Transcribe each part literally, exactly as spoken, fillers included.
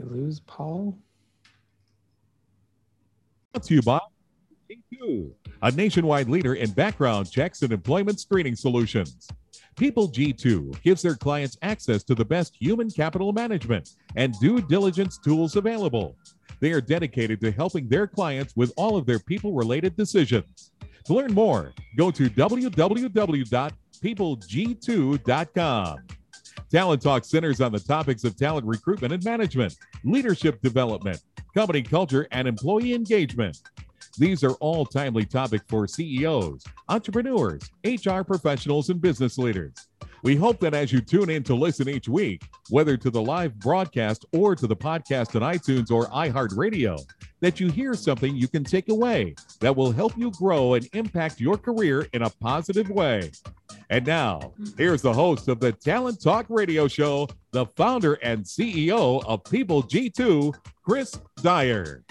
we lose Paul? Brought to you by G two, a nationwide leader in background checks and employment screening solutions. People G two gives their clients access to the best human capital management and due diligence tools available. They are dedicated to helping their clients with all of their people-related decisions. To learn more, go to w w w dot people g two dot com. Talent Talk centers on the topics of talent recruitment and management, leadership development, company culture, and employee engagement. These are all timely topics for C E Os, entrepreneurs, H R professionals, and business leaders. We hope that as you tune in to listen each week, whether to the live broadcast or to the podcast on iTunes or iHeartRadio, that you hear something you can take away that will help you grow and impact your career in a positive way. And now, here's the host of the Talent Talk Radio Show, the founder and C E O of People G two, Chris Dyer.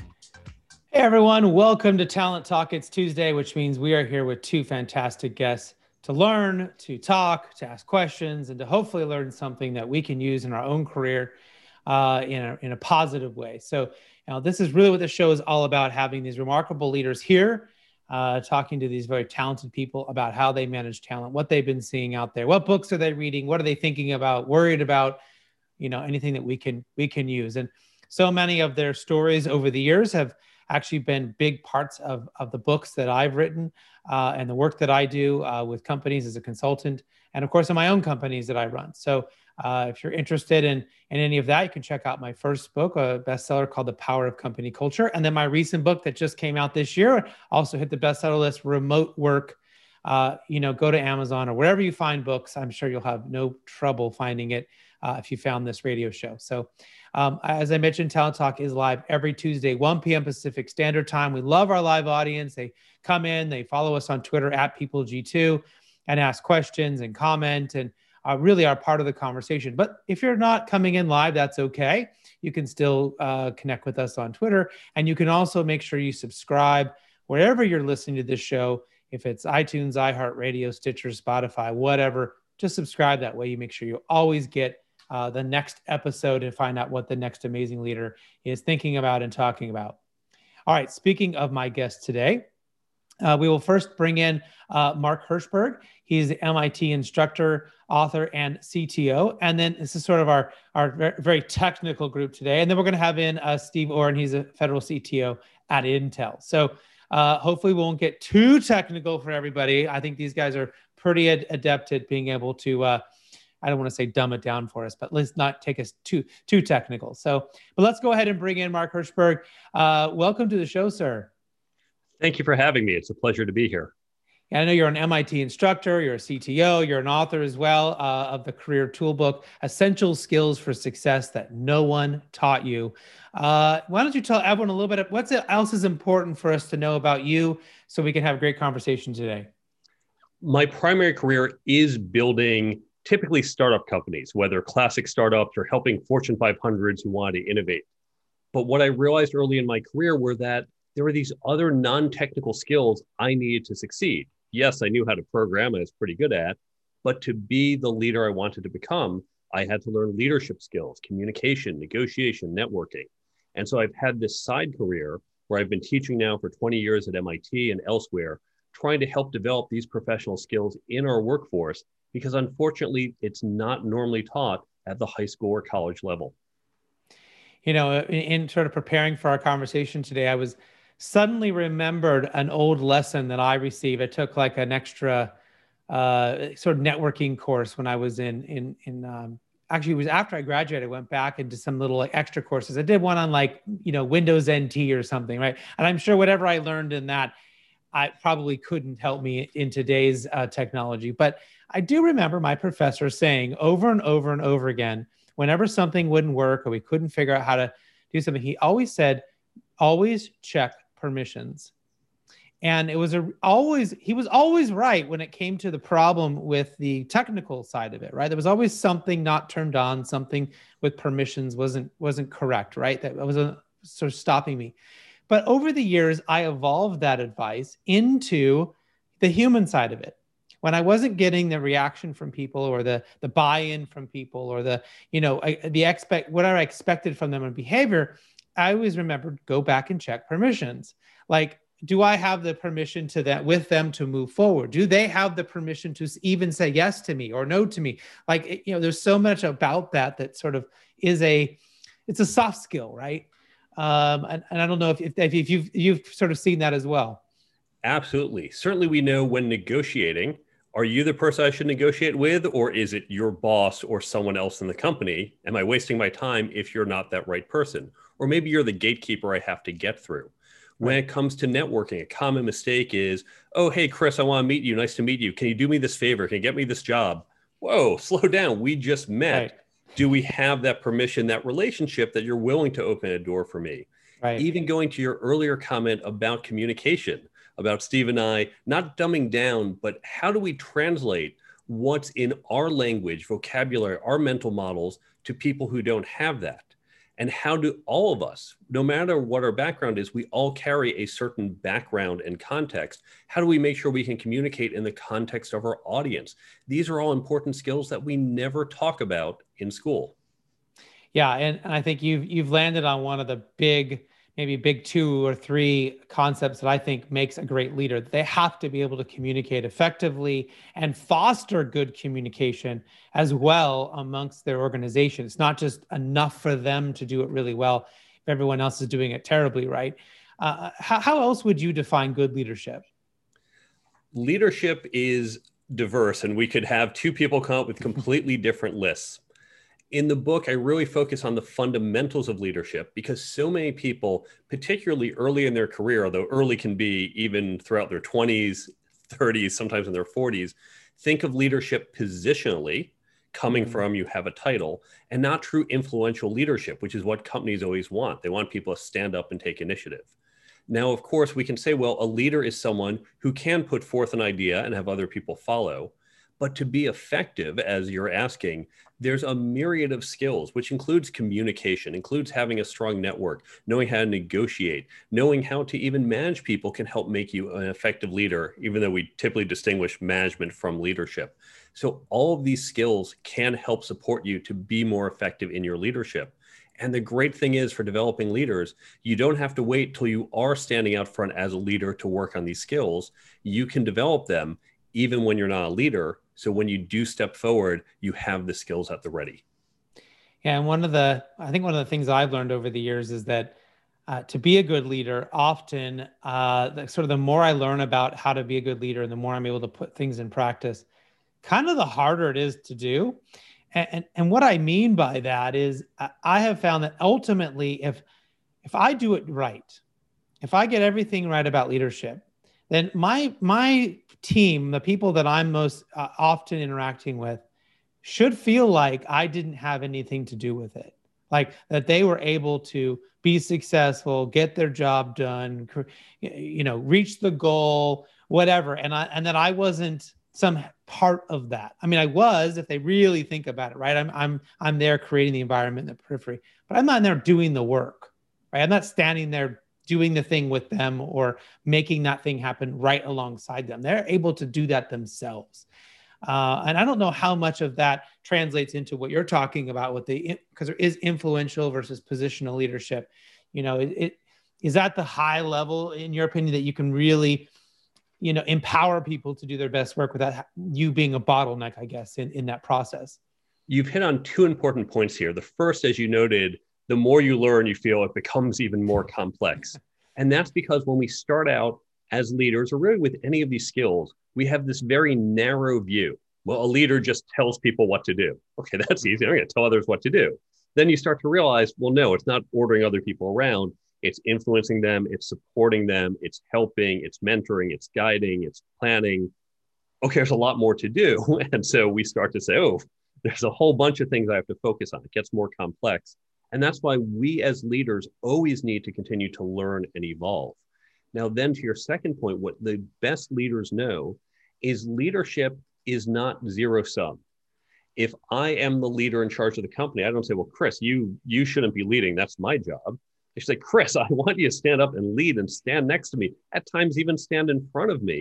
Hey everyone, welcome to Talent Talk. It's Tuesday, which means we are here with two fantastic guests to learn, to talk, to ask questions, and to hopefully learn something that we can use in our own career uh, in, a, in a positive way. So now this is really what the show is all about, having these remarkable leaders here, uh, talking to these very talented people about how they manage talent, what they've been seeing out there, what books are they reading, what are they thinking about, worried about, you know, anything that we can we can use. And so many of their stories over the years have actually been big parts of, of the books that I've written uh, and the work that I do uh, with companies as a consultant, and of course in my own companies that I run. So uh, if you're interested in, in any of that, you can check out my first book, a bestseller called The Power of Company Culture. And then my recent book that just came out this year, also hit the bestseller list, Remote Work. Uh, you know, go to Amazon or wherever you find books. I'm sure you'll have no trouble finding it uh, if you found this radio show. So um, as I mentioned, Talent Talk is live every Tuesday, one p.m. Pacific Standard Time. We love our live audience. They come in, they follow us on Twitter at People G two and ask questions and comment and uh, really are part of the conversation. But if you're not coming in live, that's okay. You can still uh, connect with us on Twitter. And you can also make sure you subscribe wherever you're listening to this show. If it's iTunes, iHeartRadio, Stitcher, Spotify, whatever, just subscribe. That way you make sure you always get uh, the next episode and find out what the next amazing leader is thinking about and talking about. All right, speaking of my guest today, uh, we will first bring in uh, Mark Herschberg. He's the M I T instructor, author, and C T O. And then this is sort of our, our very technical group today. And then we're going to have in uh, Steve Orrin. He's a federal C T O at Intel. So Uh, hopefully we won't get too technical for everybody. I think these guys are pretty ad- adept at being able to, uh, I don't want to say dumb it down for us, but let's not take us too too technical. So, but let's go ahead and bring in Mark Herschberg. Uh, welcome to the show, sir. Thank you for having me. It's a pleasure to be here. I know you're an M I T instructor, you're a C T O, you're an author as well uh, of the Career Toolbook, Essential Skills for Success That No One Taught You. Uh, why don't you tell everyone a little bit of what else is important for us to know about you so we can have a great conversation today? My primary career is building typically startup companies, whether classic startups or helping Fortune five hundreds who want to innovate. But what I realized early in my career were that there were these other non-technical skills I needed to succeed. Yes, I knew how to program, I was pretty good at, but to be the leader I wanted to become, I had to learn leadership skills, communication, negotiation, networking. And so I've had this side career where I've been teaching now for twenty years at M I T and elsewhere, trying to help develop these professional skills in our workforce, because unfortunately, it's not normally taught at the high school or college level. You know, in, in sort of preparing for our conversation today, I was suddenly remembered an old lesson that I received. I took like an extra uh, sort of networking course when I was in, in, in um, actually it was after I graduated, I went back into some little like extra courses. I did one on like, you know, Windows N T or something, right? And I'm sure whatever I learned in that, I probably couldn't help me in today's uh, technology. But I do remember my professor saying over and over and over again, whenever something wouldn't work or we couldn't figure out how to do something, he always said, always check permissions. And it was a, always, he was always right when it came to the problem with the technical side of it, right? There was always something not turned on, something with permissions wasn't, wasn't correct, right? That was a, sort of stopping me. But over the years, I evolved that advice into the human side of it. when I wasn't getting the reaction from people or the the buy-in from people or the, you know, I, the expect whatever I expected from them in behavior, I always remembered go back and check permissions. Like, do I have the permission to that with them to move forward? Do they have the permission to even say yes to me or no to me? Like, it, you know, there's so much about that that sort of is a, it's a soft skill, right? Um, and, and I don't know if, if, if you've, you've sort of seen that as well. Absolutely. Certainly we know when negotiating, are you the person I should negotiate with, or is it your boss or someone else in the company? Am I wasting my time if you're not that right person? Or maybe you're the gatekeeper I have to get through. When it comes to networking, a common mistake is, oh, hey, Chris, I want to meet you. Nice to meet you. Can you do me this favor? Can you get me this job? Whoa, slow down. We just met. Right. Do we have that permission, that relationship that you're willing to open a door for me? Right. Even going to your earlier comment about communication, about Steve and I, not dumbing down, but how do we translate what's in our language, vocabulary, our mental models to people who don't have that? And how do all of us, no matter what our background is, we all carry a certain background and context. How do we make sure we can communicate in the context of our audience? These are all important skills that we never talk about in school. Yeah, and, and I think you've you've landed on one of the big, maybe big two or three concepts that I think makes a great leader. They have to be able to communicate effectively and foster good communication as well amongst their organization. It's not just enough for them to do it really well if everyone else is doing it terribly, right? Uh, how, how else would you define good leadership? Leadership is diverse, and we could have two people come up with completely different lists. In the book, I really focus on the fundamentals of leadership because so many people, particularly early in their career, although early can be even throughout their twenties, thirties, sometimes in their forties, think of leadership positionally, coming mm-hmm. from you have a title, and not true influential leadership, which is what companies always want. They want people to stand up and take initiative. Now, of course, we can say, well, a leader is someone who can put forth an idea and have other people follow. But to be effective, as you're asking, there's a myriad of skills, which includes communication, includes having a strong network, knowing how to negotiate, knowing how to even manage people can help make you an effective leader, even though we typically distinguish management from leadership. So all of these skills can help support you to be more effective in your leadership. And the great thing is for developing leaders, you don't have to wait till you are standing out front as a leader to work on these skills. You can develop them even when you're not a leader. So when you do step forward, you have the skills at the ready. Yeah, and one of the, I think one of the things I've learned over the years is that uh, to be a good leader, often uh, the, sort of the more I learn about how to be a good leader and the more I'm able to put things in practice, kind of the harder it is to do. And, and, and what I mean by that is I have found that ultimately, if, if I do it right, if I get everything right about leadership, then my, my team, the people that I'm most uh, often interacting with, should feel like I didn't have anything to do with it. Like that they were able to be successful, get their job done, you know, reach the goal, whatever. And I, and that I wasn't some part of that. I mean, I was, if they really think about it, right? I'm, I'm, I'm there creating the environment in the periphery, but I'm not there doing the work, right? I'm not standing there doing the thing with them or making that thing happen right alongside them. They're able to do that themselves. Uh, and I don't know how much of that translates into what you're talking about with the, because there is influential versus positional leadership. You know, it, it is at the high level, in your opinion, that you can really, you know, empower people to do their best work without you being a bottleneck, I guess, in, in that process. You've hit on two important points here. The first, as you noted, the more you learn, you feel it becomes even more complex. And that's because when we start out as leaders, or really with any of these skills, we have this very narrow view. Well, a leader just tells people what to do. Okay, that's easy. I'm going to tell others what to do. Then you start to realize, well, no, it's not ordering other people around. It's influencing them. It's supporting them. It's helping. It's mentoring. It's guiding. It's planning. Okay, there's a lot more to do. And so we start to say, oh, there's a whole bunch of things I have to focus on. It gets more complex. And that's why we as leaders always need to continue to learn and evolve. Now, then to your second point, what the best leaders know is leadership is not zero sum. If I am the leader in charge of the company, I don't say, well, Chris, you, you shouldn't be leading. That's my job. I should say, Chris, I want you to stand up and lead and stand next to me. At times, even stand in front of me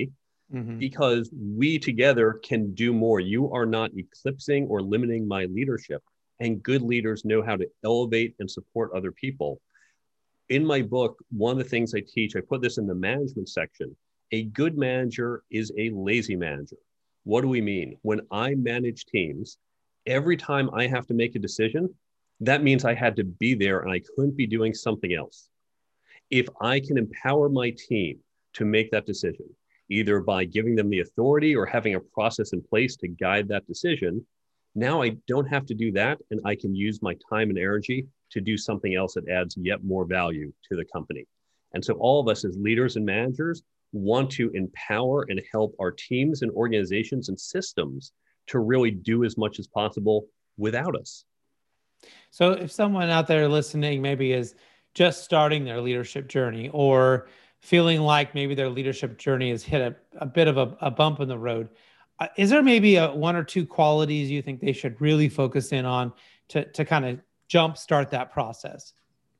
Mm-hmm. because we together can do more. You are not eclipsing or limiting my leadership. And good leaders know how to elevate and support other people. In my book, one of the things I teach, I put this in the management section. A good manager is a lazy manager. What do we mean? When I manage teams, every time I have to make a decision, that means I had to be there and I couldn't be doing something else. If I can empower my team to make that decision, either by giving them the authority or having a process in place to guide that decision, now I don't have to do that, and I can use my time and energy to do something else that adds yet more value to the company. And so all of us as leaders and managers want to empower and help our teams and organizations and systems to really do as much as possible without us. So if someone out there listening maybe is just starting their leadership journey, or feeling like maybe their leadership journey has hit a, a bit of a, a bump in the road, uh, is there maybe a one or two qualities you think they should really focus in on to, to kind of jumpstart that process?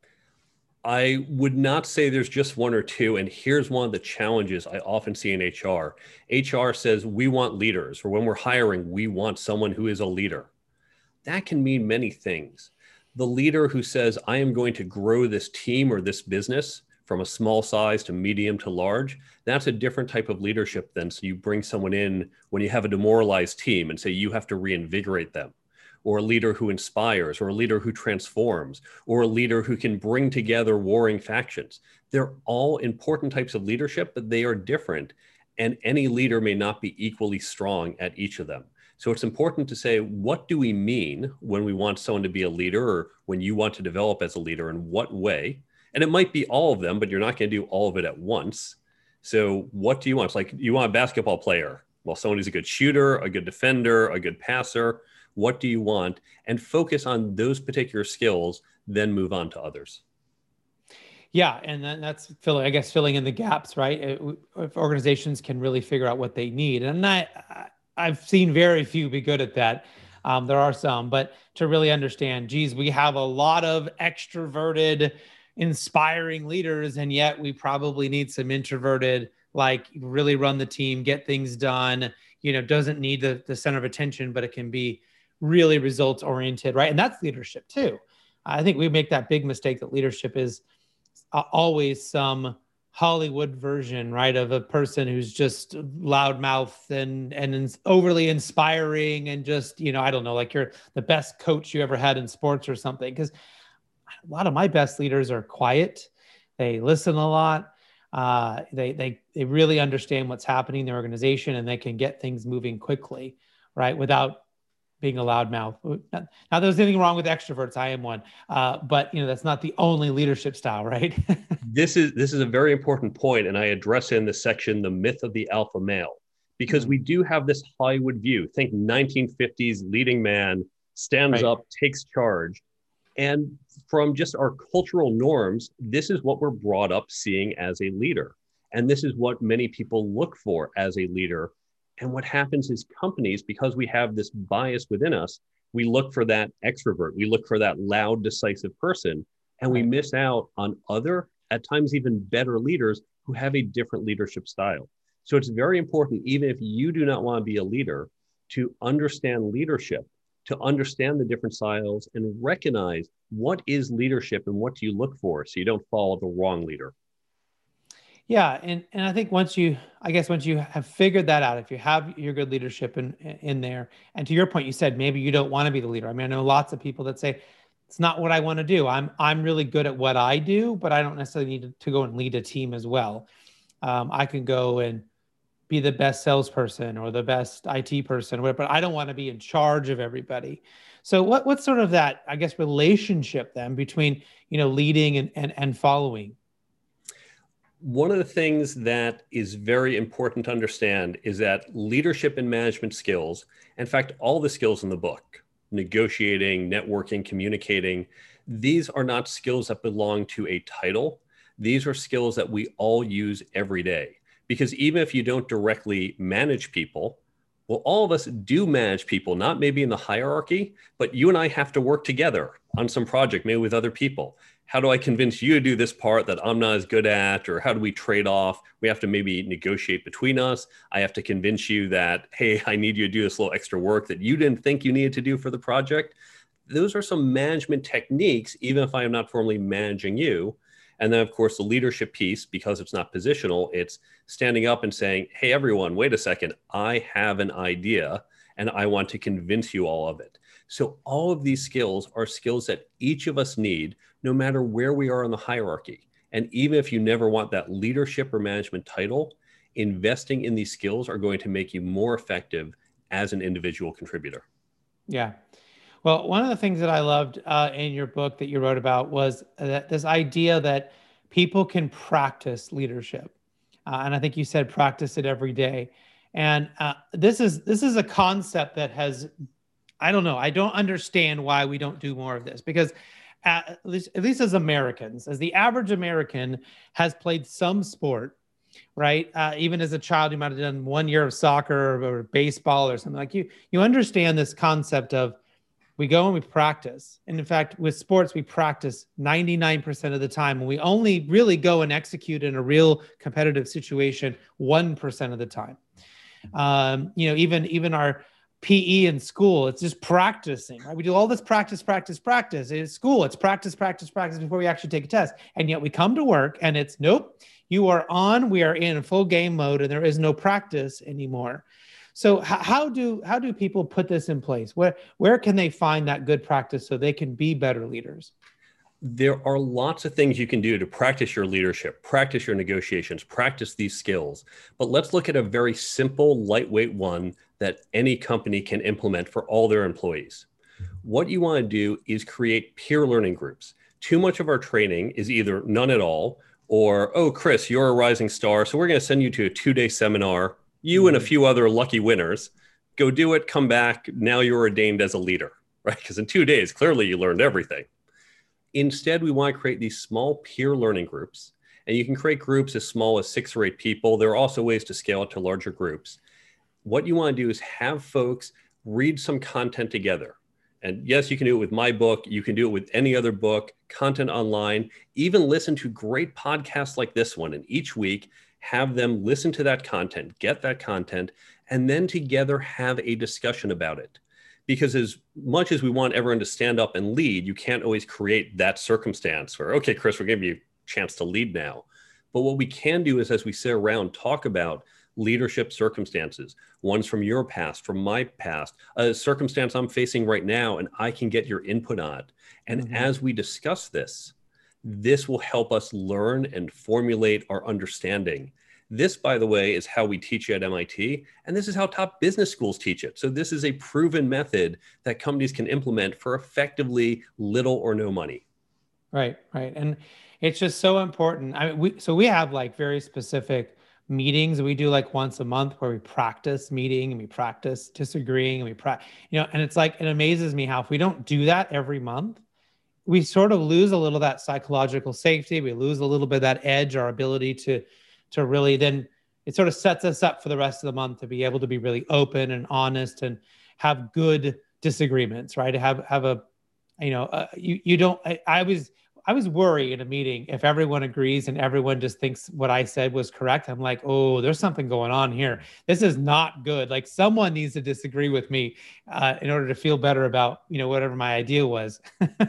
I would not say there's just one or two. And here's one of the challenges I often see in H R. H R says we want leaders, or when we're hiring, we want someone who is a leader. That can mean many things. The leader who says, I am going to grow this team or this business from a small size to medium to large, that's a different type of leadership than so you bring someone in when you have a demoralized team and say you have to reinvigorate them. Or a leader who inspires, or a leader who transforms, or a leader who can bring together warring factions. They're all important types of leadership, but they are different. And any leader may not be equally strong at each of them. So it's important to say, what do we mean when we want someone to be a leader, or when you want to develop as a leader, in what way? And it might be all of them, but you're not going to do all of it at once. So what do you want? It's like you want a basketball player. Well, someone who's a good shooter, a good defender, a good passer. What do you want? And focus on those particular skills, then move on to others. Yeah, and then that's filling, I guess, filling in the gaps, right? It, if organizations can really figure out what they need, and I, I've seen very few be good at that. Um, there are some, but to really understand, geez, we have a lot of extroverted, inspiring leaders, and yet we probably need some introverted, like really run the team, get things done. You know, doesn't need the, the center of attention, but it can be really results oriented, right? And that's leadership too. I think we make that big mistake that leadership is uh, always some Hollywood version, right, of a person who's just loudmouth and and overly inspiring, and just, you know, I don't know, like you're the best coach you ever had in sports or something. Because a lot of my best leaders are quiet. They listen a lot. Uh, they they they really understand what's happening in the organization, and they can get things moving quickly, right, without being a loudmouth. Not, not there's anything wrong with extroverts. I am one, uh, but you know that's not the only leadership style, right? This is this is a very important point, and I address in the section the myth of the alpha male, because mm-hmm. we do have this Hollywood view. Think nineteen fifties leading man stands right. up, takes charge, and from just our cultural norms, this is what we're brought up seeing as a leader, and this is what many people look for as a leader. And what happens is companies, because we have this bias within us, we look for that extrovert, we look for that loud, decisive person, and we miss out on other, at times even better leaders who have a different leadership style. So it's very important, even if you do not want to be a leader, to understand leadership, to understand the different styles and recognize what is leadership and what do you look for so you don't follow the wrong leader. Yeah. And, and I think once you, I guess, once you have figured that out, if you have your good leadership in, in there, and to your point, you said, maybe you don't want to be the leader. I mean, I know lots of people that say, it's not what I want to do. I'm, I'm really good at what I do, but I don't necessarily need to, to go and lead a team as well. Um, I can go and be the best salesperson or the best I T person, whatever, but I don't want to be in charge of everybody. So what, what's sort of that, I guess, relationship then between, you know, leading and, and, and following? One of the things that is very important to understand is that leadership and management skills, in fact, all the skills in the book, negotiating, networking, communicating, these are not skills that belong to a title. These are skills that we all use every day. Because even if you don't directly manage people, well, all of us do manage people, not maybe in the hierarchy, but you and I have to work together on some project, maybe with other people. how do I convince you to do this part that I'm not as good at? Or how do we trade off? We have to maybe negotiate between us. I have to convince you that, hey, I need you to do this little extra work that you didn't think you needed to do for the project. Those are some management techniques, even if I am not formally managing you. And then, of course, the leadership piece, because it's not positional, it's standing up and saying, hey, everyone, wait a second, I have an idea and I want to convince you all of it. So all of these skills are skills that each of us need, no matter where we are in the hierarchy. And even if you never want that leadership or management title, investing in these skills are going to make you more effective as an individual contributor. Yeah. Well, one of the things that I loved uh, in your book that you wrote about was that this idea that people can practice leadership. Uh, and I think you said practice it every day. And uh, this is this is a concept that has, I don't know, I don't understand why we don't do more of this, because at least, at least as Americans, as the average American has played some sport, right? Uh, even as a child, you might have done one year of soccer or, or baseball or something. Like you, you understand this concept of we go and we practice. And in fact, with sports, we practice ninety-nine percent of the time. And we only really go and execute in a real competitive situation one percent of the time. Um, you know, even, even our P E in school, it's just practicing, right? We do all this practice, practice, practice. In school, it's practice, practice, practice before we actually take a test. And yet we come to work and it's, nope, you are on, we are in full game mode and there is no practice anymore. So how do how do people put this in place? Where where can they find that good practice so they can be better leaders? There are lots of things you can do to practice your leadership, practice your negotiations, practice these skills. But let's look at a very simple, lightweight one that any company can implement for all their employees. What you want to do is create peer learning groups. Too much of our training is either none at all or, oh, Chris, you're a rising star, so we're going to send you to a two-day seminar. You and a few other lucky winners, go do it, come back. Now you're ordained as a leader, right? Because in two days, clearly you learned everything. Instead, we want to create these small peer learning groups. And you can create groups as small as six or eight people. There are also ways to scale it to larger groups. What you want to do is have folks read some content together. And yes, you can do it with my book. You can do it with any other book, content online, even listen to great podcasts like this one. And each week, have them listen to that content, get that content, and then together have a discussion about it. Because as much as we want everyone to stand up and lead, you can't always create that circumstance where, okay, Chris, we're giving you a chance to lead now. But what we can do is as we sit around, talk about leadership circumstances, ones from your past, from my past, a circumstance I'm facing right now, and I can get your input on it. And mm-hmm. as we discuss this, this will help us learn and formulate our understanding. This, by the way, is how we teach at M I T, and this is how top business schools teach it. So this is a proven method that companies can implement for effectively little or no money. Right, right. And it's just so important. I mean, we, so we have like very specific meetings we do like once a month where we practice meeting and we practice disagreeing and we practice, you know, and it's like, it amazes me how if we don't do that every month, we sort of lose a little of that psychological safety. We lose a little bit of that edge, our ability to, to really then, it sort of sets us up for the rest of the month to be able to be really open and honest and have good disagreements, right? To have, have a, you know, uh, you, you don't, I, I was, I was worried in a meeting if everyone agrees and everyone just thinks what I said was correct. I'm like, oh, there's something going on here. This is not good. Like someone needs to disagree with me uh, in order to feel better about, you know, whatever my idea was.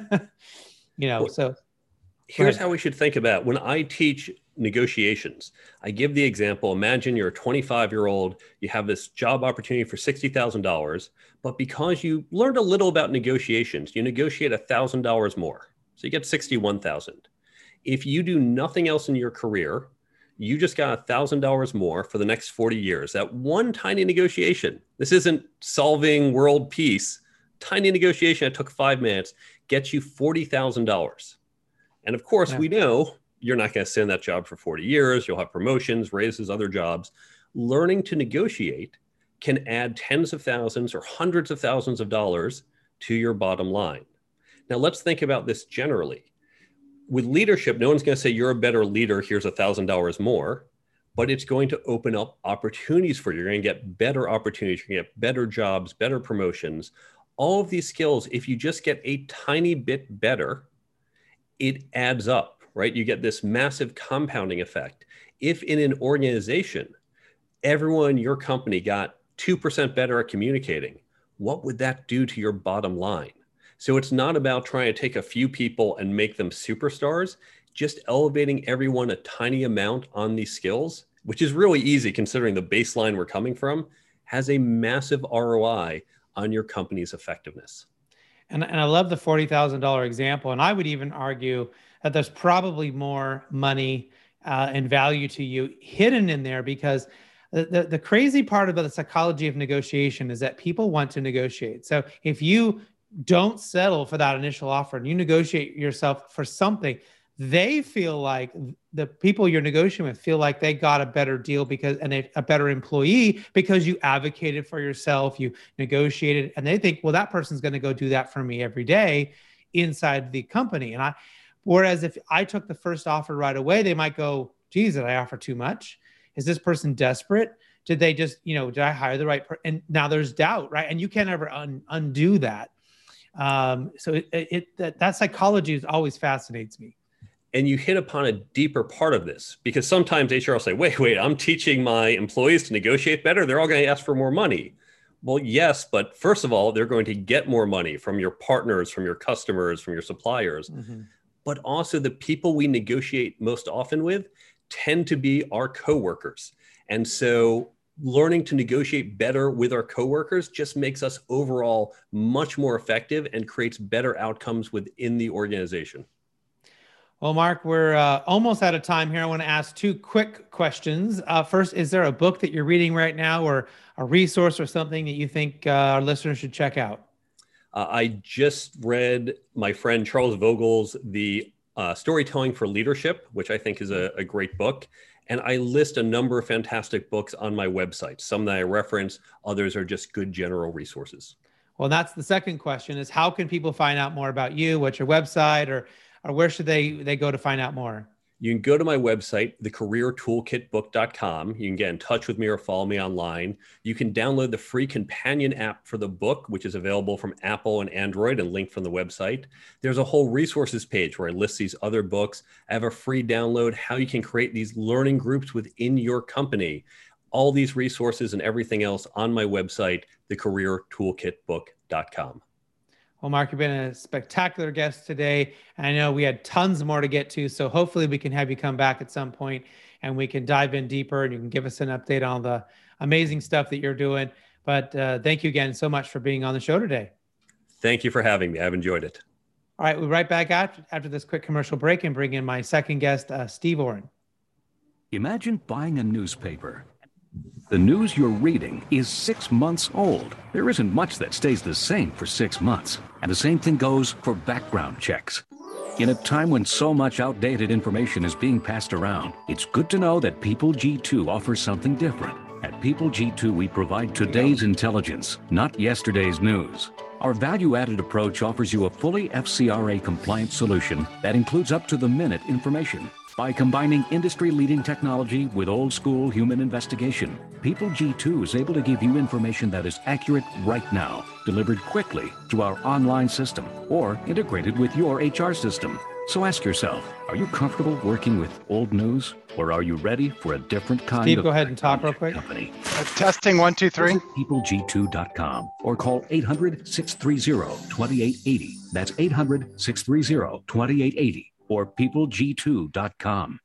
you know, well, so here's how we should think about it. When I teach negotiations, I give the example, imagine you're a twenty-five year old, you have this job opportunity for sixty thousand dollars, but because you learned a little about negotiations, you negotiate one thousand dollars more. So you get sixty-one thousand dollars. If you do nothing else in your career, you just got one thousand dollars more for the next forty years. That one tiny negotiation, this isn't solving world peace, tiny negotiation that took five minutes gets you forty thousand dollars. And of course, yeah. we know you're not going to sit in that job for forty years. You'll have promotions, raises, other jobs. Learning to negotiate can add tens of thousands or hundreds of thousands of dollars to your bottom line. Now, let's think about this generally. With leadership, no one's going to say you're a better leader, here's one thousand dollars more, but it's going to open up opportunities for you. You're going to get better opportunities, you're going to get better jobs, better promotions. All of these skills, if you just get a tiny bit better, it adds up, right? You get this massive compounding effect. If in an organization, everyone in your company got two percent better at communicating, what would that do to your bottom line? So it's not about trying to take a few people and make them superstars, just elevating everyone a tiny amount on these skills, which is really easy considering the baseline we're coming from, has a massive R O I on your company's effectiveness. And, and I love the forty thousand dollars example. And I would even argue that there's probably more money uh, and value to you hidden in there, because the, the, the crazy part about the psychology of negotiation is that people want to negotiate. So if you don't settle for that initial offer and you negotiate yourself for something, they feel like the people you're negotiating with feel like they got a better deal because, and a, a better employee because you advocated for yourself, you negotiated, and they think, well, that person's going to go do that for me every day inside the company. And I, whereas if I took the first offer right away, they might go, geez, did I offer too much? Is this person desperate? Did they just, you know, did I hire the right person? And now there's doubt, right? And you can't ever un- undo that. Um, so it, it that, that psychology is always fascinates me. And you hit upon a deeper part of this, because sometimes H R will say, wait, wait, I'm teaching my employees to negotiate better. They're all going to ask for more money. Well, yes, but first of all, they're going to get more money from your partners, from your customers, from your suppliers. Mm-hmm. But also the people we negotiate most often with tend to be our coworkers. And so learning to negotiate better with our coworkers just makes us overall much more effective and creates better outcomes within the organization. Well, Mark, we're uh, almost out of time here. I want to ask two quick questions. Uh, first, is there a book that you're reading right now, or a resource or something that you think uh, our listeners should check out? Uh, I just read my friend Charles Vogel's The uh, Storytelling for Leadership, which I think is a, a great book. And I list a number of fantastic books on my website. Some that I reference, others are just good general resources. Well, that's the second question, is how can people find out more about you? What's your website, or or where should they, they go to find out more? You can go to my website, the career toolkit book dot com. You can get in touch with me or follow me online. You can download the free companion app for the book, which is available from Apple and Android and linked from the website. There's a whole resources page where I list these other books. I have a free download, how you can create these learning groups within your company. All these resources and everything else on my website, the career toolkit book dot com. Well, Mark, you've been a spectacular guest today. I know we had tons more to get to, so hopefully we can have you come back at some point and we can dive in deeper and you can give us an update on the amazing stuff that you're doing. But uh, thank you again so much for being on the show today. Thank you for having me. I've enjoyed it. All right, we'll be right back after, after this quick commercial break and bring in my second guest, uh, Steve Oren. Imagine buying a newspaper. The news you're reading is six months old. There isn't much that stays the same for six months. And the same thing goes for background checks. In a time when so much outdated information is being passed around, it's good to know that People G two offers something different. At People G two, we provide today's intelligence, not yesterday's news. Our value-added approach offers you a fully F C R A-compliant solution that includes up-to-the-minute information. By combining industry-leading technology with old-school human investigation, People G two is able to give you information that is accurate right now, delivered quickly through our online system, or integrated with your H R system. So ask yourself, are you comfortable working with old news, or are you ready for a different kind Steve, of go ahead and talk real quick. company? Uh, testing one, two, three. Visit people g two dot com or call eight hundred, six three zero, two eight eight zero. That's eight hundred, six three zero, two eight eight zero. or people g two dot com.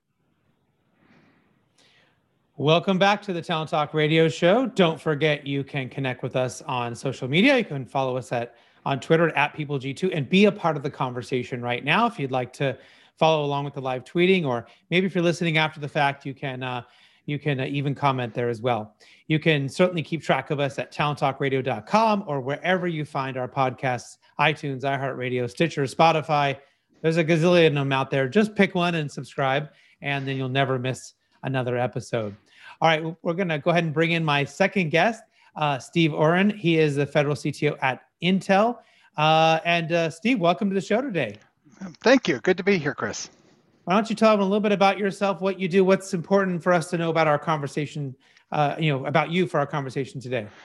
Welcome back to the Talent Talk Radio Show. Don't forget, you can connect with us on social media. You can follow us at on Twitter at people g two and be a part of the conversation right now. If you'd like to follow along with the live tweeting, or maybe if you're listening after the fact, you can uh, you can uh, even comment there as well. You can certainly keep track of us at talent talk radio dot com or wherever you find our podcasts: iTunes, iHeartRadio, Stitcher, Spotify. There's a gazillion of them out there. Just pick one and subscribe, and then you'll never miss another episode. All right, we're going to go ahead and bring in my second guest, uh, Steve Oren. He is the federal C T O at Intel. Uh, and uh, Steve, welcome to the show today. Thank you. Good to be here, Chris. Why don't you tell them a little bit about yourself, what you do, what's important for us to know about our conversation, uh, you know, about you for our conversation today?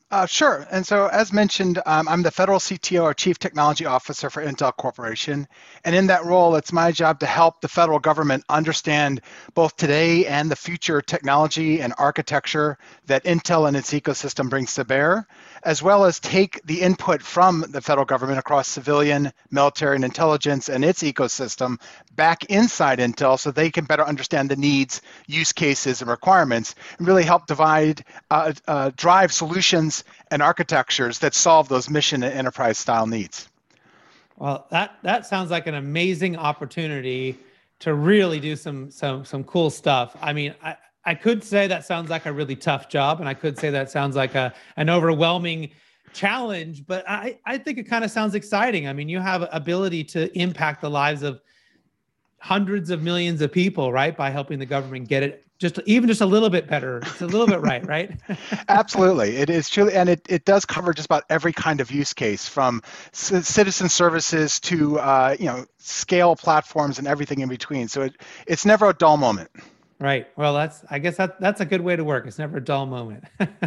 Uh, sure. And so, as mentioned, um, I'm the federal C T O or Chief Technology Officer for Intel Corporation. And in that role, it's my job to help the federal government understand both today and the future technology and architecture that Intel and its ecosystem brings to bear, as well as take the input from the federal government across civilian, military, and intelligence and its ecosystem back inside Intel so they can better understand the needs, use cases, and requirements, and really help divide, uh, uh, drive solutions and architectures that solve those mission and enterprise style needs. Well, that that sounds like an amazing opportunity to really do some some some cool stuff. I mean, I I could say that sounds like a really tough job, and I could say that sounds like a an overwhelming challenge, but I I think it kind of sounds exciting. I mean, you have ability to impact the lives of hundreds of millions of people, right? By helping the government get it just even just a little bit better. It's a little bit right, right? Absolutely. It is truly, and it, it does cover just about every kind of use case from c- citizen services to, uh, you know, scale platforms and everything in between. So it, it's never a dull moment. Right. Well, that's, I guess that that's a good way to work. It's never a dull moment.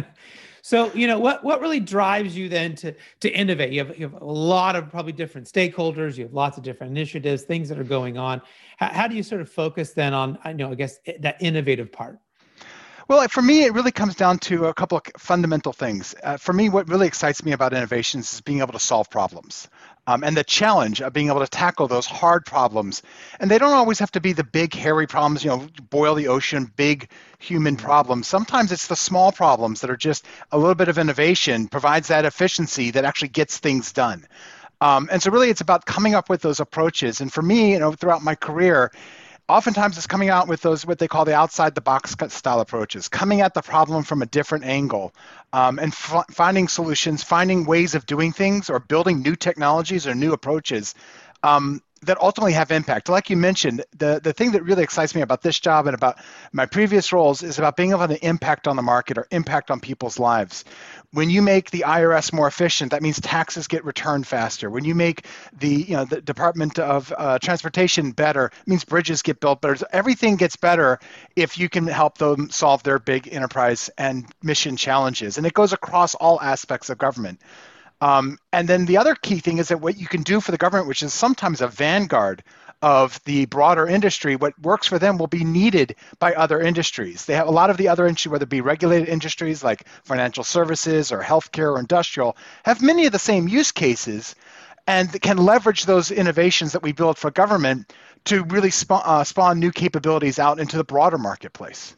So, you know, what, what really drives you then to, to innovate? You have, you have a lot of probably different stakeholders. You have lots of different initiatives, things that are going on. How, how do you sort of focus then on, I know, I guess that innovative part? Well, for me, it really comes down to a couple of fundamental things. Uh, for me, what really excites me about innovations is being able to solve problems um, and the challenge of being able to tackle those hard problems. And they don't always have to be the big, hairy problems, you know, boil the ocean, big human problems. Sometimes it's the small problems that are just a little bit of innovation provides that efficiency that actually gets things done. Um, and so really, it's about coming up with those approaches. And for me, you know, throughout my career, oftentimes it's coming out with those, what they call the outside the box style approaches, coming at the problem from a different angle um, and f- finding solutions, finding ways of doing things or building new technologies or new approaches um, that ultimately have impact. Like you mentioned, the, the thing that really excites me about this job and about my previous roles is about being able to impact on the market or impact on people's lives. When you make the I R S more efficient, that means taxes get returned faster. When you make the, you know, the Department of uh, Transportation better, it means bridges get built better. So everything gets better if you can help them solve their big enterprise and mission challenges. And it goes across all aspects of government. Um, and then the other key thing is that what you can do for the government, which is sometimes a vanguard of the broader industry, what works for them will be needed by other industries. They have a lot of the other industries, whether it be regulated industries like financial services or healthcare or industrial, have many of the same use cases and can leverage those innovations that we build for government to really spawn, uh, spawn new capabilities out into the broader marketplace.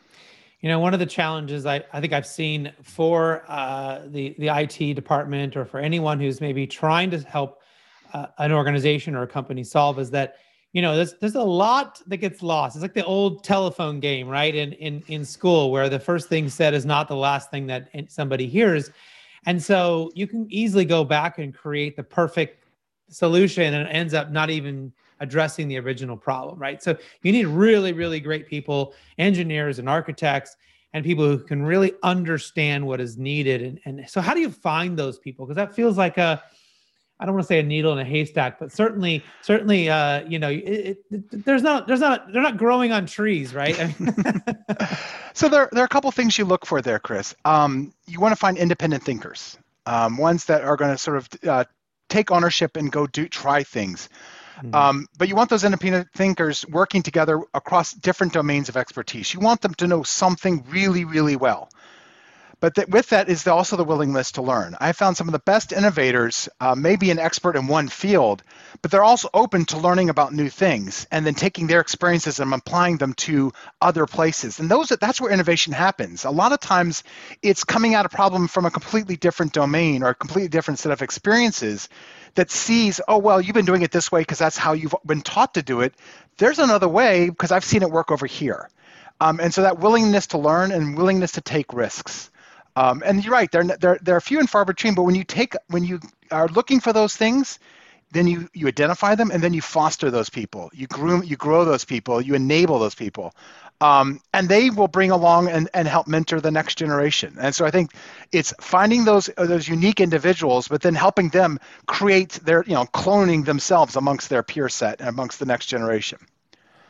You know, one of the challenges I, I think I've seen for uh, the, the I T department or for anyone who's maybe trying to help uh, an organization or a company solve is that, you know, there's there's a lot that gets lost. It's like the old telephone game, right? In in in school where the first thing said is not the last thing that somebody hears. And so you can easily go back and create the perfect solution and it ends up not even addressing the original problem, right? So you need really, really great people, engineers and architects, and people who can really understand what is needed. And, and so how do you find those people? Because that feels like a, I don't want to say a needle in a haystack, but certainly, certainly, uh, you know, it, it, there's not, there's not, they're not growing on trees, right? I mean, so there, there are a couple things you look for there, Chris. Um, you want to find independent thinkers, um, ones that are going to sort of uh, take ownership and go do try things. Mm-hmm. Um, but you want those independent thinkers working together across different domains of expertise. You want them to know something really, really well. But that with that is also the willingness to learn. I found some of the best innovators uh, may be an expert in one field, but they're also open to learning about new things and then taking their experiences and applying them to other places. And those that's where innovation happens. A lot of times it's coming at a problem from a completely different domain or a completely different set of experiences that sees, oh, well, you've been doing it this way because that's how you've been taught to do it. There's another way because I've seen it work over here. Um, and so that willingness to learn and willingness to take risks. Um, and you're right, they're, they're, they're few and far between, but when you take, when you are looking for those things, then you, you identify them and then you foster those people. You groom, you grow those people, you enable those people. Um, and they will bring along and, and help mentor the next generation. And so I think it's finding those those unique individuals, but then helping them create their, you know, cloning themselves amongst their peer set and amongst the next generation.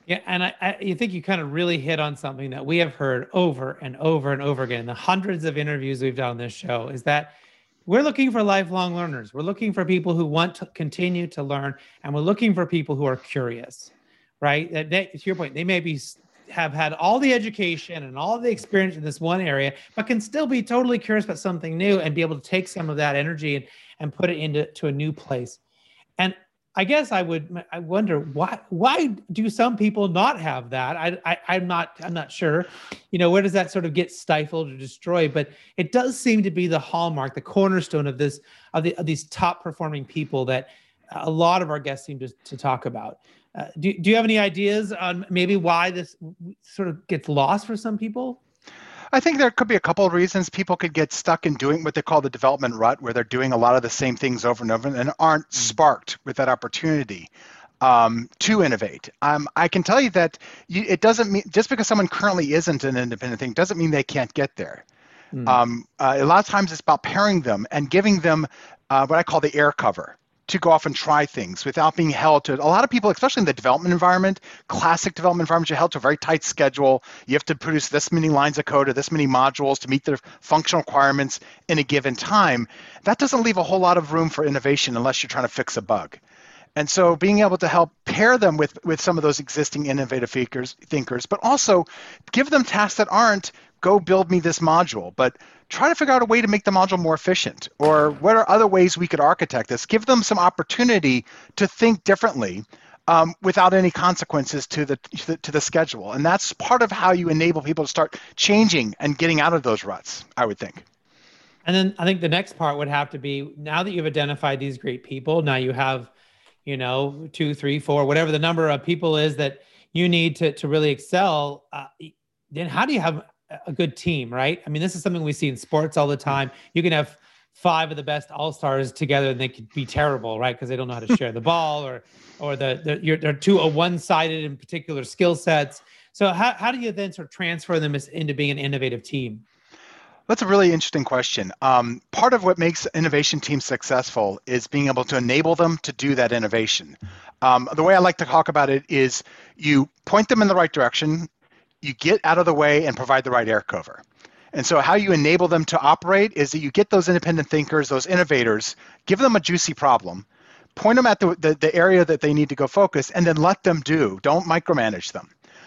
Yeah, and I, I you think you kind of really hit on something that we have heard over and over and over again in the hundreds of interviews we've done on this show is that we're looking for lifelong learners. We're looking for people who want to continue to learn, and we're looking for people who are curious, right? That they, to your point, they may be have had all the education and all the experience in this one area, but can still be totally curious about something new and be able to take some of that energy and, and put it into to a new place. And I guess I would, I wonder why, why do some people not have that? I, I, I'm not, I'm not sure, you know, where does that sort of get stifled or destroyed? But it does seem to be the hallmark, the cornerstone of this, of, the, of these top performing people that a lot of our guests seem to, to talk about. Uh, do, do you have any ideas on maybe why this sort of gets lost for some people? I think there could be a couple of reasons. People could get stuck in doing what they call the development rut, where they're doing a lot of the same things over and over and aren't sparked with that opportunity um, to innovate. Um, I can tell you that you, it doesn't mean, just because someone currently isn't an independent thing, doesn't mean they can't get there. Mm. Um, uh, a lot of times it's about pairing them and giving them uh, what I call the air cover, to go off and try things without being held to. A lot of people, especially in the development environment, classic development environment, you're held to a very tight schedule. You have to produce this many lines of code or this many modules to meet the functional requirements in a given time. That doesn't leave a whole lot of room for innovation unless you're trying to fix a bug. And so being able to help pair them with, with some of those existing innovative thinkers, thinkers, but also give them tasks that aren't, go build me this module, but try to figure out a way to make the module more efficient, or what are other ways we could architect this? Give them some opportunity to think differently um, without any consequences to the, to the to the schedule. And that's part of how you enable people to start changing and getting out of those ruts, I would think. And then I think the next part would have to be, now that you've identified these great people, now you have, you know, two, three, four, whatever the number of people is that you need to, to really excel, uh, then how do you have a good team, right? I mean, this is something we see in sports all the time. You can have five of the best all-stars together and they could be terrible, right? Because they don't know how to share the ball, or or the, the you're, they're too a one-sided in particular skill sets. So how, how do you then sort of transfer them into being an innovative team? That's a really interesting question. Um, part of what makes innovation teams successful is being able to enable them to do that innovation. Um, the way I like to talk about it is you point them in the right direction, you get out of the way and provide the right air cover. And so how you enable them to operate is that you get those independent thinkers, those innovators, give them a juicy problem, point them at the, the, the area that they need to go focus, and then let them do. Don't micromanage them.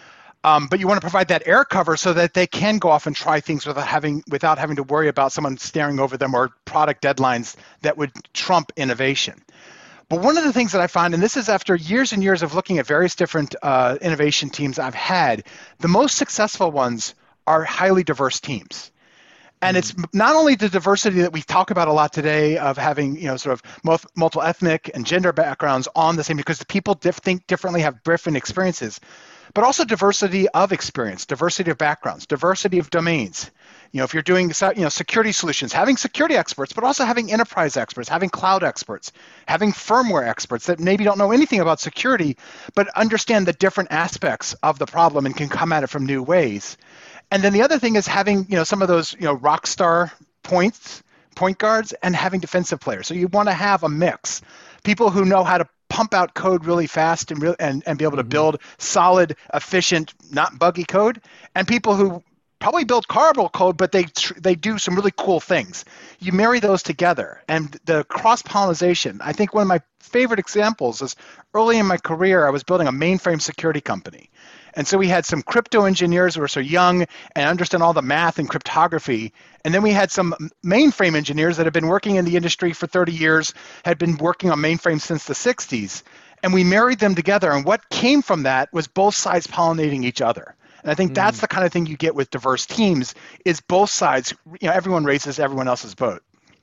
Um, but you want to provide that air cover so that they can go off and try things without having without having to worry about someone staring over them or product deadlines that would trump innovation. But one of the things that I find, and this is after years and years of looking at various different uh, innovation teams I've had, the most successful ones are highly diverse teams. And it's not only the diversity that we talk about a lot today of having, you know, sort of multiple ethnic and gender backgrounds on the same, because the people diff- think differently, have different experiences, but also diversity of experience, diversity of backgrounds, diversity of domains. You know, if you're doing, you know, security solutions, having security experts, but also having enterprise experts, having cloud experts, having firmware experts that maybe don't know anything about security, but understand the different aspects of the problem and can come at it from new ways. And then the other thing is having, you know, some of those, you know, rock star points, point guards, and having defensive players. So you want to have a mix. People who know how to pump out code really fast and, re- and, and be able to mm-hmm. build solid, efficient, not buggy code, and people who probably build horrible code, but they tr- they do some really cool things. You marry those together, and the cross-pollination. I think one of my favorite examples is early in my career, I was building a mainframe security company. And so we had some crypto engineers who were so young and understand all the math and cryptography. And then we had some mainframe engineers that had been working in the industry for thirty years, had been working on mainframes since the sixties. And we married them together. And what came from that was both sides pollinating each other. And I think mm. that's the kind of thing you get with diverse teams, is both sides, you know, everyone raises everyone else's boat.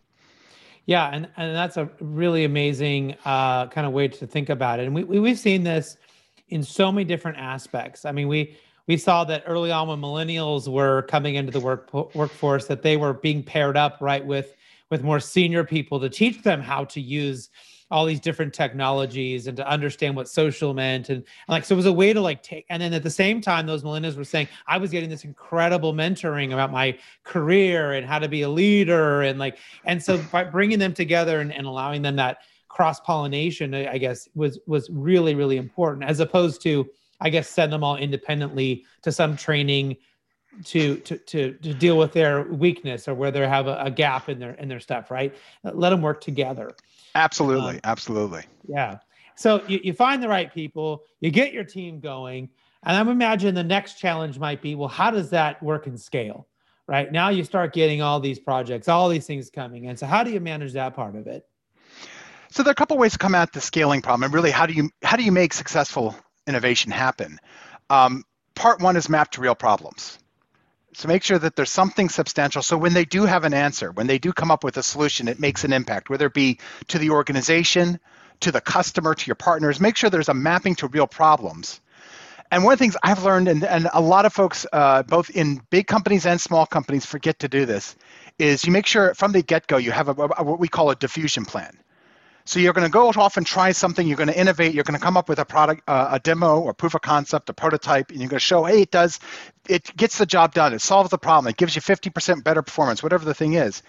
Yeah, and, and that's a really amazing uh, kind of way to think about it. And we, we we've seen this in so many different aspects. I mean, we we saw that early on when millennials were coming into the work workforce, that they were being paired up right with with more senior people to teach them how to use all these different technologies and to understand what social meant. And, and like, so it was a way to like take, and then at the same time, those millennials were saying, I was getting this incredible mentoring about my career and how to be a leader. And like, and so by bringing them together and, and allowing them that cross-pollination, I guess, was, was really, really important, as opposed to, I guess, send them all independently to some training to to to to deal with their weakness or where they have a, a gap in their in their stuff, right? Let them work together. Absolutely, Um, absolutely. Yeah. So you, you find the right people, you get your team going, and I'm imagining the next challenge might be, well, how does that work and scale? Right now, you start getting all these projects, all these things coming in. So how do you manage that part of it? So there are a couple of ways to come at the scaling problem, and really, how do you how do you make successful innovation happen? Um, part one is map to real problems. So make sure that there's something substantial. So when they do have an answer, when they do come up with a solution, it makes an impact, whether it be to the organization, to the customer, to your partners. Make sure there's a mapping to real problems. And one of the things I've learned, and, and a lot of folks, uh, both in big companies and small companies, forget to do this, is you make sure from the get-go you have a, a, what we call a diffusion plan. So you're going to go off and try something. You're going to innovate. You're going to come up with a product, uh, a demo, or proof of concept, a prototype, and you're going to show, hey, it does, it gets the job done. It solves the problem. It gives you fifty percent better performance, whatever the thing is.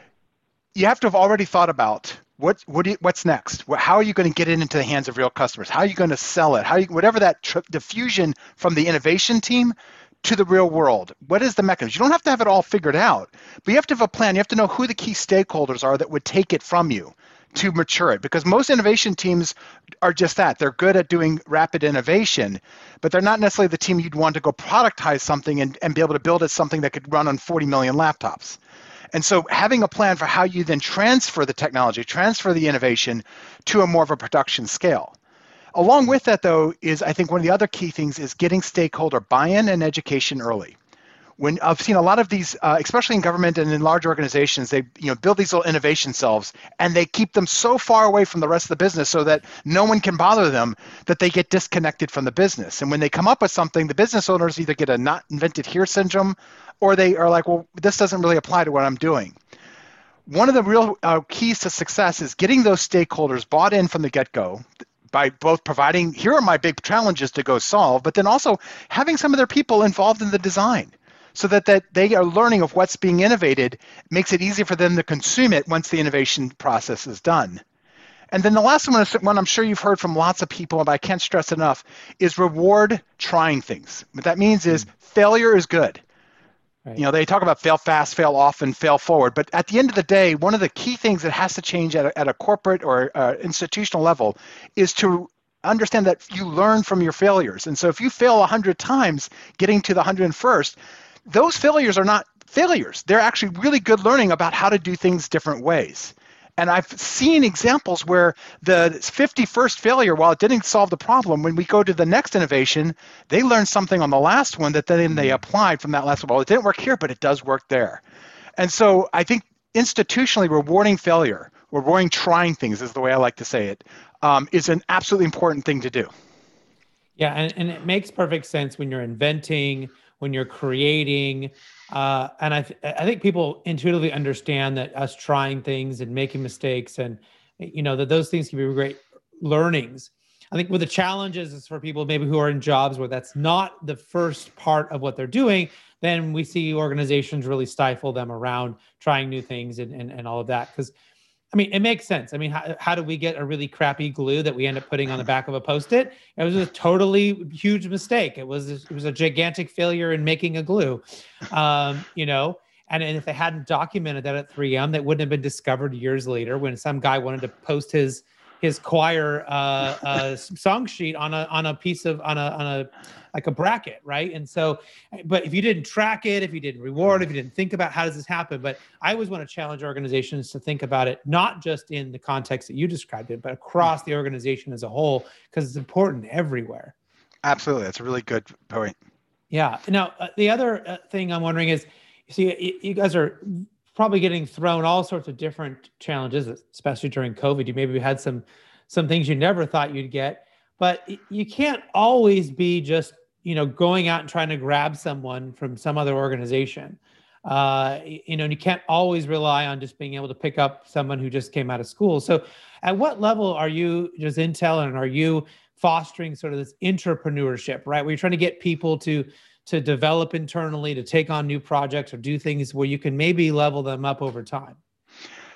You have to have already thought about what, what do you, what's next. How are you going to get it into the hands of real customers? How are you going to sell it? How you, whatever that tr- diffusion from the innovation team to the real world. What is the mechanism? You don't have to have it all figured out, but you have to have a plan. You have to know who the key stakeholders are that would take it from you to mature it, because most innovation teams are just that. They're good at doing rapid innovation, but they're not necessarily the team you'd want to go productize something and, and be able to build it something that could run on forty million laptops. And so having a plan for how you then transfer the technology, transfer the innovation to a more of a production scale. Along with that, though, is I think one of the other key things is getting stakeholder buy-in and education early. When I've seen a lot of these, uh, especially in government and in large organizations, they you know build these little innovation cells, and they keep them so far away from the rest of the business so that no one can bother them, that they get disconnected from the business. And when they come up with something, the business owners either get a not invented here syndrome, or they are like, well, this doesn't really apply to what I'm doing. One of the real uh, keys to success is getting those stakeholders bought in from the get-go, by both providing, here are my big challenges to go solve, but then also having some of their people involved in the design, so that, that they are learning of what's being innovated, makes it easier for them to consume it once the innovation process is done. And then the last one, is one I'm sure you've heard from lots of people, but I can't stress enough, is reward trying things. What that means is mm. failure is good. Right. You know, they talk about fail fast, fail often, fail forward. But at the end of the day, one of the key things that has to change at a, at a corporate or uh, institutional level is to understand that you learn from your failures. And so if you fail one hundred times, getting to the one hundred first, those failures are not failures. They're actually really good learning about how to do things different ways. And I've seen examples where the fifty-first failure, while it didn't solve the problem, when we go to the next innovation, they learned something on the last one that then they applied from that last one. Well, it didn't work here, but it does work there. And so I think institutionally rewarding failure, rewarding trying things is the way I like to say it, um, is an absolutely important thing to do. Yeah, and, and it makes perfect sense when you're inventing, when you're creating, uh, and I, th- I think people intuitively understand that us trying things and making mistakes, and you know that those things can be great learnings. I think what the challenges is for people maybe who are in jobs where that's not the first part of what they're doing, then we see organizations really stifle them around trying new things and and, and all of that. Because I mean, it makes sense. I mean, how, how do we get a really crappy glue that we end up putting on the back of a Post-it? It was a totally huge mistake. It was it was a gigantic failure in making a glue, um, you know. And, and if they hadn't documented that at three M, that wouldn't have been discovered years later when some guy wanted to post his his choir uh, uh, song sheet on a on a piece of on a on a like a bracket, right? And so, but if you didn't track it, if you didn't reward, if you didn't think about how does this happen, but I always want to challenge organizations to think about it not just in the context that you described it, but across the organization as a whole, because it's important everywhere. Absolutely, that's a really good point. Yeah. Now, uh, the other uh, thing I'm wondering is, you see, you, you guys are probably getting thrown all sorts of different challenges, especially during COVID. You maybe had some some things you never thought you'd get, but you can't always be just, you know, going out and trying to grab someone from some other organization. Uh, you know, and you can't always rely on just being able to pick up someone who just came out of school. So at what level are you, does Intel, and are you fostering sort of this entrepreneurship, right? Where you're trying to get people to to develop internally, to take on new projects or do things where you can maybe level them up over time?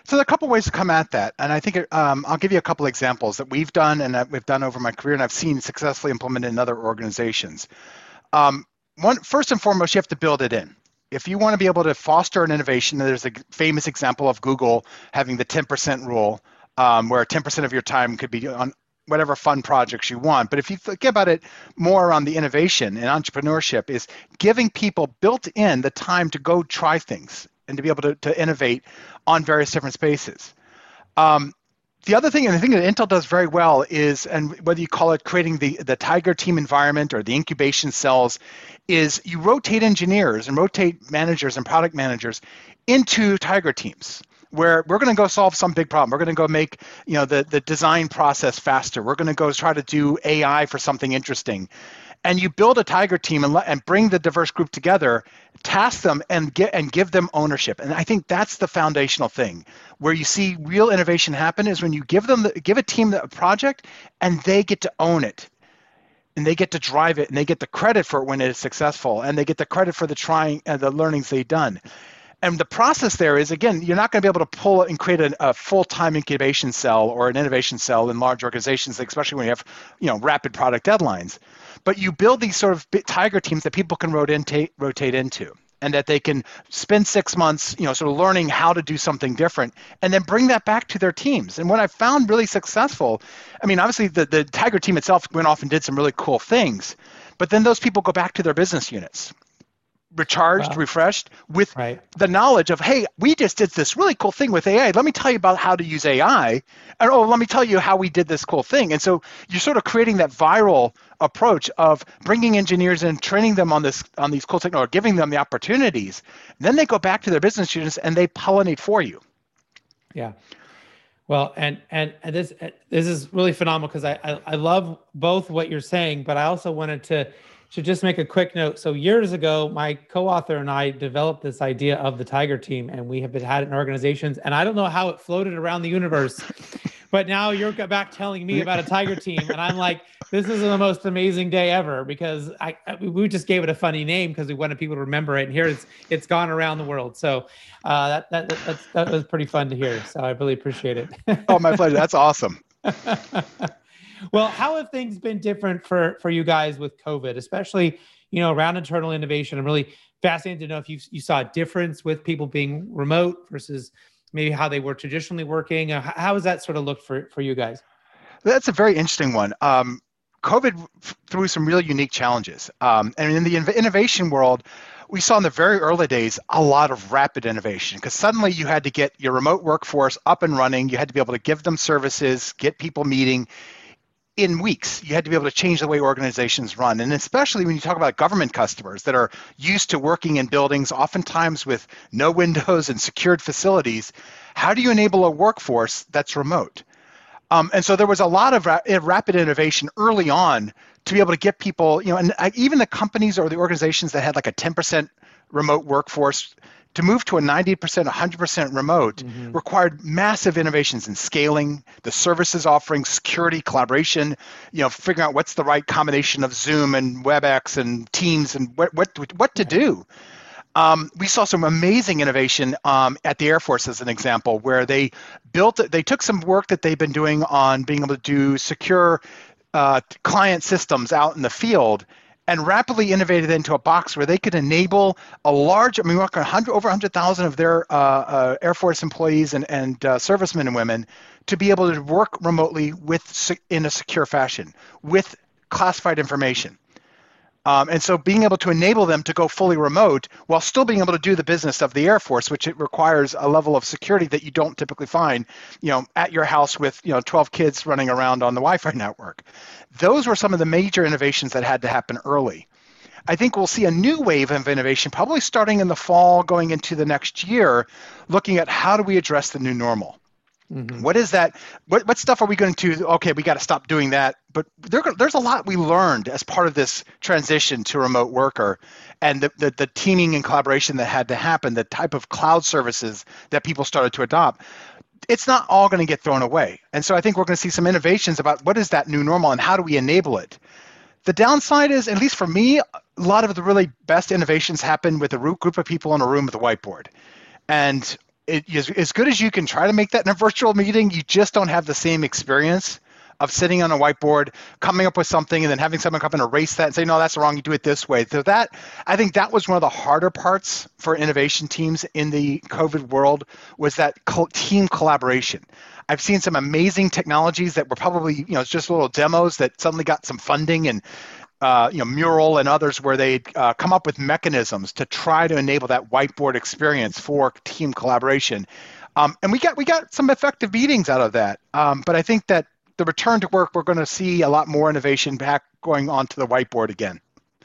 So there are a couple ways to come at that, and I think um, I'll give you a couple examples that we've done and that we've done over my career, and I've seen successfully implemented in other organizations. Um, one, first and foremost, you have to build it in. If you want to be able to foster an innovation, there's a famous example of Google having the ten percent rule, um, where ten percent of your time could be on whatever fun projects you want. But if you think about it more around the innovation and entrepreneurship, is giving people built in the time to go try things and to be able to, to innovate on various different spaces. Um, the other thing, and the thing that Intel does very well is, and whether you call it creating the, the Tiger team environment or the incubation cells, is you rotate engineers and rotate managers and product managers into Tiger teams, where we're going to go solve some big problem. We're going to go make, you know, the, the design process faster. We're going to go try to do A I for something interesting. And you build a Tiger team and, let, and bring the diverse group together, task them and get and give them ownership. And I think that's the foundational thing. Where you see real innovation happen is when you give them the, give a team a project and they get to own it. And they get to drive it and they get the credit for it when it is successful, and they get the credit for the trying and the learnings they've done. And the process there is, again, you're not going to be able to pull and create a, a full-time incubation cell or an innovation cell in large organizations, especially when you have, you know, rapid product deadlines. But you build these sort of Tiger teams that people can rotate, rotate into, and that they can spend six months, you know, sort of learning how to do something different, and then bring that back to their teams. And what I found really successful, I mean, obviously the, the Tiger team itself went off and did some really cool things, but then those people go back to their business units, recharged, wow. refreshed, with right. the knowledge of, hey, we just did this really cool thing with A I. Let me tell you about how to use A I. And oh, let me tell you how we did this cool thing. And so you're sort of creating that viral approach of bringing engineers in, training them on this on these cool technology, giving them the opportunities. And then they go back to their business units and they pollinate for you. Yeah. Well, and and, and this this is really phenomenal, because I, I I love both what you're saying, but I also wanted to should just make a quick note. So years ago, my co-author and I developed this idea of the Tiger team, and we have been had it in organizations, and I don't know how it floated around the universe, but now you're back telling me about a Tiger team, and I'm like, this is the most amazing day ever, because I, we just gave it a funny name because we wanted people to remember it, and here it's it's gone around the world. So uh, that that that's, that was pretty fun to hear. So I really appreciate it. Oh, my pleasure. That's awesome. Well, how have things been different for, for you guys with COVID, especially, you know, around internal innovation? I'm really fascinated to know if you you saw a difference with people being remote versus maybe how they were traditionally working. Uh, how has that sort of looked for, for you guys? That's a very interesting one. Um, COVID threw some really unique challenges. Um, and in the innovation world, we saw in the very early days a lot of rapid innovation, because suddenly you had to get your remote workforce up and running. You had to be able to give them services, get people meeting. In weeks, you had to be able to change the way organizations run. And especially when you talk about government customers that are used to working in buildings, oftentimes with no windows and secured facilities, how do you enable a workforce that's remote? Um, and so there was a lot of ra- rapid innovation early on to be able to get people, you know, and even the companies or the organizations that had like a ten percent remote workforce, to move to a ninety percent, one hundred percent remote mm-hmm. required massive innovations in scaling, the services offering, security, collaboration, you know, figuring out what's the right combination of Zoom and WebEx and Teams and what what, what to do. Um, we saw some amazing innovation um, at the Air Force, as an example, where they built, they took some work that they've been doing on being able to do secure uh, client systems out in the field, and rapidly innovated into a box where they could enable a large, I mean, we're one hundred, over one hundred thousand of their uh, uh, Air Force employees and, and uh, servicemen and women to be able to work remotely with in a secure fashion with classified information. Um, and so being able to enable them to go fully remote while still being able to do the business of the Air Force, which it requires a level of security that you don't typically find, you know, at your house with, you know, twelve kids running around on the Wi-Fi network. Those were some of the major innovations that had to happen early. I think we'll see a new wave of innovation probably starting in the fall, going into the next year, looking at how do we address the new normal. Mm-hmm. What is that? What what stuff are we going to, okay, we got to stop doing that. But there, there's a lot we learned as part of this transition to remote worker, and the, the, the teaming and collaboration that had to happen, the type of cloud services that people started to adopt. It's not all going to get thrown away. And so I think we're going to see some innovations about what is that new normal and how do we enable it. The downside is, at least for me, a lot of the really best innovations happen with a group of people in a room with a whiteboard. And it is as good as you can try to make that in a virtual meeting, you just don't have the same experience of sitting on a whiteboard, coming up with something, and then having someone come and erase that and say, no, that's wrong, you do it this way. So that, I think that was one of the harder parts for innovation teams in the COVID world, was that co- team collaboration. I've seen some amazing technologies that were probably, you know, it's just little demos that suddenly got some funding, and uh, you know, Mural and others, where they uh, come up with mechanisms to try to enable that whiteboard experience for team collaboration. Um, and we got we got some effective meetings out of that. Um, but I think that the return to work, we're going to see a lot more innovation back going onto the whiteboard again.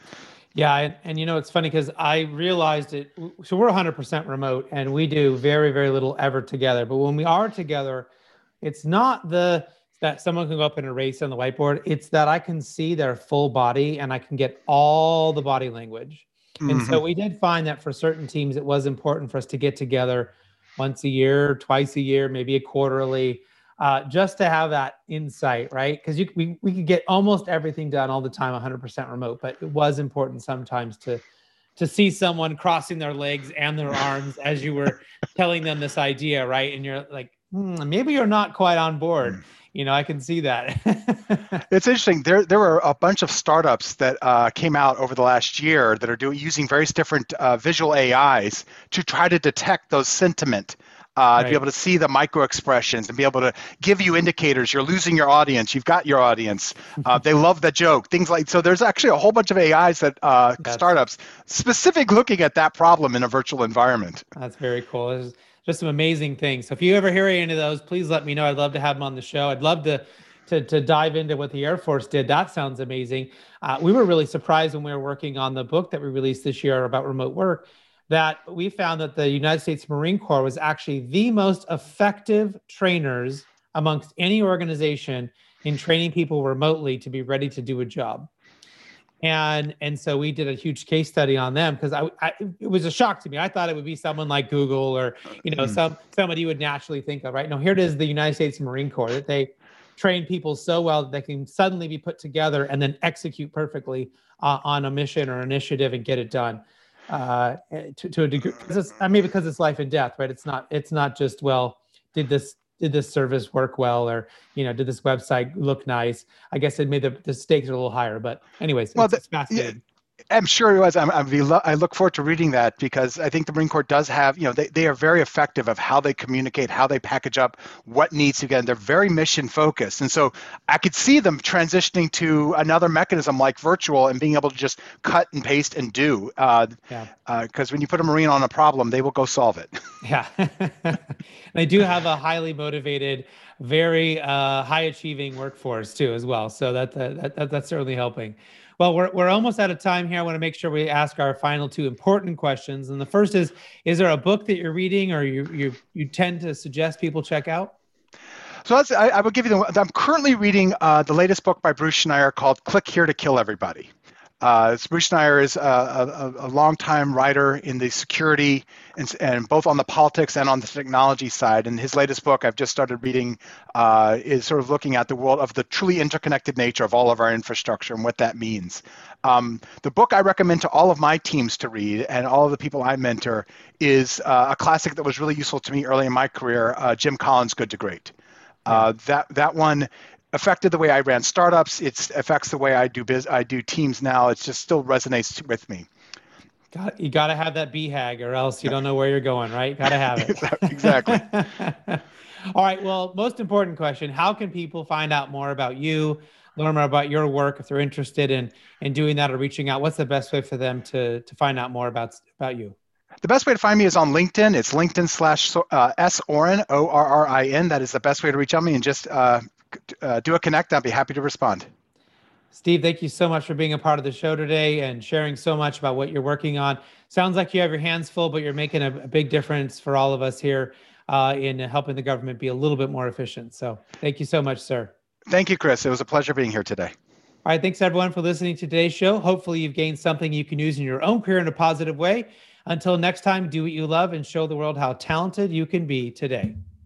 Yeah, and, and you know, it's funny because I realized it. So we're one hundred percent remote, and we do very, very little ever together. But when we are together, it's not the that someone can go up and erase on the whiteboard. It's that I can see their full body and I can get all the body language. Mm-hmm. And so we did find that for certain teams, it was important for us to get together once a year, twice a year, maybe a quarterly, uh, just to have that insight, right? Because you we, we could get almost everything done all the time, one hundred percent remote, but it was important sometimes to to see someone crossing their legs and their arms as you were telling them this idea, right? And you're like, hmm, maybe you're not quite on board. You know, I can see that. It's interesting. There, there were a bunch of startups that uh, came out over the last year that are doing using various different uh, visual A Is to try to detect those sentiment, uh, right. to be able to see the micro expressions and be able to give you indicators. You're losing your audience. You've got your audience. Uh, they love the joke. Things like so. There's actually a whole bunch of A Is that uh, yes. startups specific looking at that problem in a virtual environment. That's very cool. This is, just some amazing things. So if you ever hear any of those, please let me know. I'd love to have them on the show. I'd love to to, to dive into what the Air Force did. That sounds amazing. Uh, we were really surprised when we were working on the book that we released this year about remote work, that we found that the United States Marine Corps was actually the most effective trainers amongst any organization in training people remotely to be ready to do a job. And and so we did a huge case study on them because I, I it was a shock to me. I thought it would be someone like Google or you know some somebody you would naturally think of, right? No, here it is, the United States Marine Corps, that they train people so well that they can suddenly be put together and then execute perfectly uh, on a mission or initiative and get it done uh, to to a degree. It's, I mean, because it's life and death, right? It's not it's not just, well, did this. Did this service work well, or you know, did this website look nice? I guess it made the, the stakes are a little higher, but anyways, well, it's, the, it's fascinating. I'm sure it was. I'm, I'm, I look forward to reading that because I think the Marine Corps does have, you know, they, they are very effective of how they communicate, how they package up what needs to get. And they're very mission focused. And so I could see them transitioning to another mechanism like virtual and being able to just cut and paste and do. Uh, yeah. Because uh, when you put a Marine on a problem, they will go solve it. Yeah. They do have a highly motivated, very uh, high achieving workforce too, as well. So that, that, that that's certainly helping. Well, we're we're almost out of time here. I want to make sure we ask our final two important questions. And the first is, is there a book that you're reading or you you you tend to suggest people check out? So that's, I, I will give you the, I'm currently reading uh, the latest book by Bruce Schneier called Click Here to Kill Everybody. Uh, Bruce Schneier is a, a, a longtime writer in the security and, and both on the politics and on the technology side. And his latest book I've just started reading uh, is sort of looking at the world of the truly interconnected nature of all of our infrastructure and what that means. Um, the book I recommend to all of my teams to read and all of the people I mentor is uh, a classic that was really useful to me early in my career, uh, Jim Collins' Good to Great. Uh, that that one affected the way I ran startups. It affects the way I do biz. I do teams now. It just still resonates with me. Got, you got to have that B HAG or else you don't know where you're going, right? Got to have it. Exactly. All right. Well, most important question, how can people find out more about you, learn more about your work if they're interested in, in doing that or reaching out? What's the best way for them to, to find out more about, about you? The best way to find me is on LinkedIn. It's LinkedIn slash uh, S Orin, O R R I N. That is the best way to reach out to me, and just uh, uh, do a connect. I'll be happy to respond. Steve, thank you so much for being a part of the show today and sharing so much about what you're working on. Sounds like you have your hands full, but you're making a, a big difference for all of us here uh, in helping the government be a little bit more efficient. So thank you so much, sir. Thank you, Chris. It was a pleasure being here today. All right. Thanks, everyone, for listening to today's show. Hopefully you've gained something you can use in your own career in a positive way. Until next time, do what you love and show the world how talented you can be today.